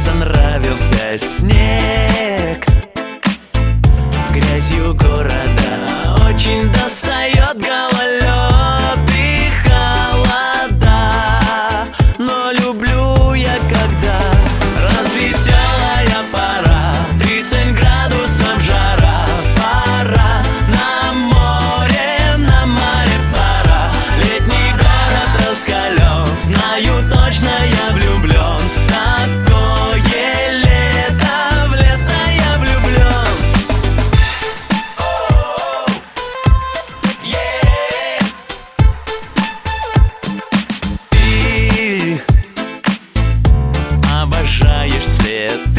разонравился снег. Грязью города очень достает гололед и холода. Но люблю я, когда развеселая пора, 30 градусов жара, пора на море пора. Летний город раскален, знаю точно, я влюблен. Такое лето, в лето я влюблен. Ты обожаешь цвет